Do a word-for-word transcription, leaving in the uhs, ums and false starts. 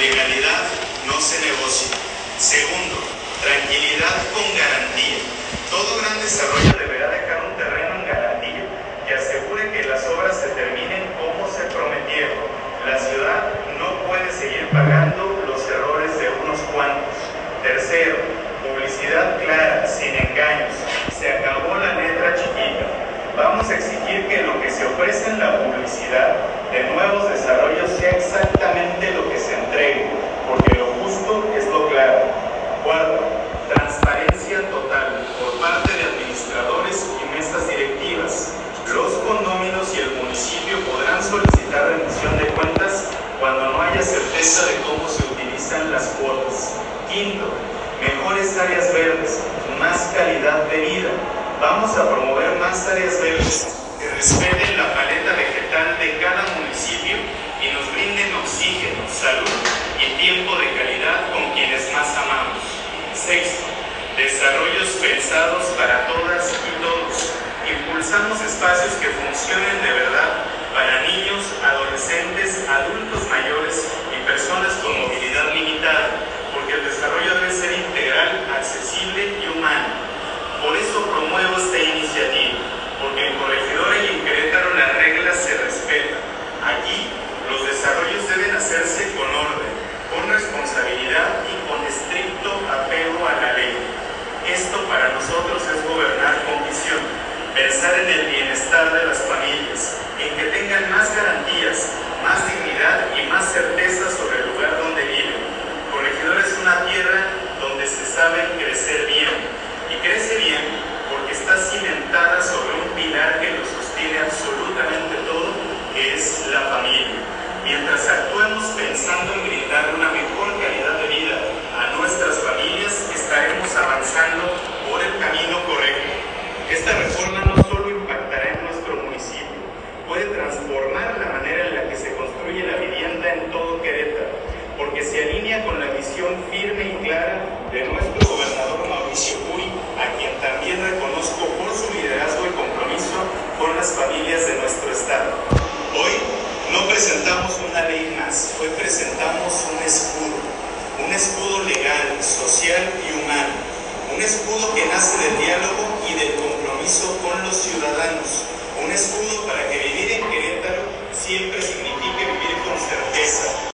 legalidad no se negocia. Segundo, tranquilidad con garantía. Todo gran desarrollo deberá dejar un terreno en garantía que asegure que las obras se terminen como se prometieron. La ciudad no puede seguir pagando los errores de unos cuantos. Tercero, publicidad clara, sin engaños. Se acabó la letra chiquita. Vamos a exigir que lo que se ofrece en la publicidad de nuevos desarrollos sea exactamente lo que se entregue, porque lo justo es lo claro. Cuarto, transparencia total por parte de administradores y mesas directivas. Los condóminos y el municipio podrán solicitar rendición de cuentas cuando no haya certeza de cómo se utilizan las cuotas. Quinto, mejores áreas verdes, más calidad de vida. Vamos a promover más áreas verdes que respeten la paleta vegetal de cada municipio y nos brinden oxígeno, salud y tiempo de calidad con quienes más amamos. Sexto, desarrollos pensados para todas y todos. Impulsamos espacios que funcionen de verdad para niños, adolescentes, adultos mayores y personas con movilidad limitada, porque el desarrollo debe ser integral, accesible y humano. Por eso promuevo esta iniciativa, porque en Corregidora y en Querétaro las reglas se respetan. Aquí los desarrollos deben hacerse con orden, con responsabilidad y con estricto apego a la ley. Esto para nosotros es gobernar con visión, pensar en el bienestar de las familias, en que tengan más garantías, más dignidad y más certeza sobre el lugar donde viven. Corregidora es una tierra donde se sabe crecer bien. Y crece bien porque está cimentada sobre un pilar que lo sostiene absolutamente todo, que es la familia. Mientras actuemos pensando en brindar una mejor calidad de vida a nuestras familias, estaremos avanzando por el camino correcto. Esta reforma no solo impactará en nuestro municipio, puede transformar la manera en la que se construye la vivienda en todo Querétaro, porque se alinea con la visión firme y clara de nuestro gobernador Mauricio Curi, a quien también reconozco por su liderazgo y compromiso con las familias de nuestro estado. Hoy no presentamos una ley más, hoy presentamos un escudo, un escudo legal, social y humano, un escudo que nace del diálogo y del compromiso con los ciudadanos, un escudo para que vivir en Querétaro siempre signifique vivir con certeza,